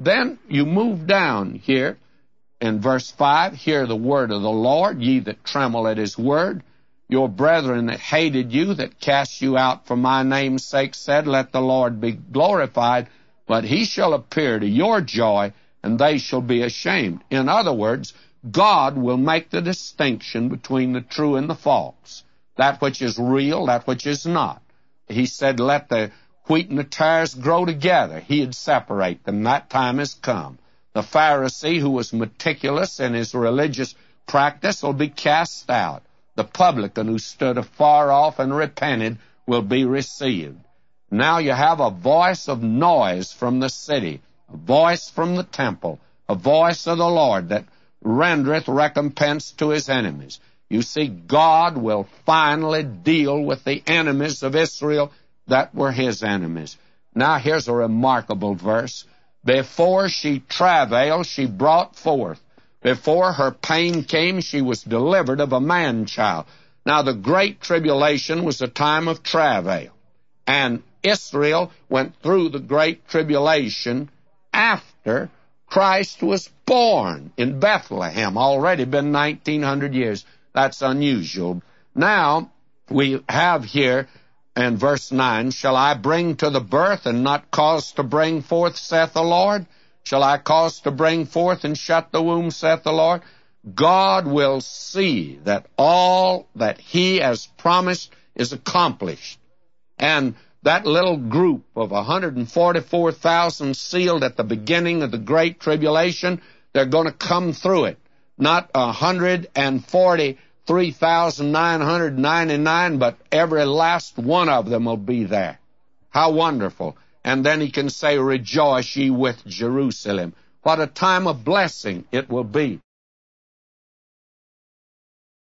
then you move down here in verse 5, hear the word of the Lord, ye that tremble at his word. Your brethren that hated you, that cast you out for my name's sake, said, let the Lord be glorified, but he shall appear to your joy, and they shall be ashamed. In other words, God will make the distinction between the true and the false, that which is real, that which is not. He said, let the wheat and the tares grow together. He'd separate them. That time has come. The Pharisee who was meticulous in his religious practice will be cast out. The publican who stood afar off and repented will be received. Now you have a voice of noise from the city, a voice from the temple, a voice of the Lord that rendereth recompense to his enemies. You see, God will finally deal with the enemies of Israel that were his enemies. Now here's a remarkable verse. Before she travailed, she brought forth. Before her pain came, she was delivered of a man-child. Now the great tribulation was a time of travail. And Israel went through the great tribulation after Christ was born in Bethlehem. Already been 1900 years. That's unusual. Now we have here in verse 9, shall I bring to the birth and not cause to bring forth, saith the Lord? Shall I cause to bring forth and shut the womb, saith the Lord? God will see that all that he has promised is accomplished. And that little group of 144,000 sealed at the beginning of the Great Tribulation, they're going to come through it. Not 143,999, but every last one of them will be there. How wonderful. And then he can say, rejoice ye with Jerusalem. What a time of blessing it will be.